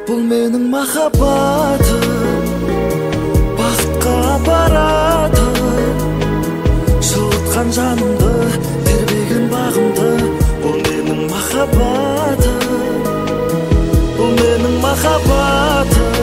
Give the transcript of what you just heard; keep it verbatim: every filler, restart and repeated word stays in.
Бұл менің махаббатым, бақытқа апаратын, жылытқан жанымды, тербеген бағымды. Бұл менің махаббатым, бұл менің махаббатым.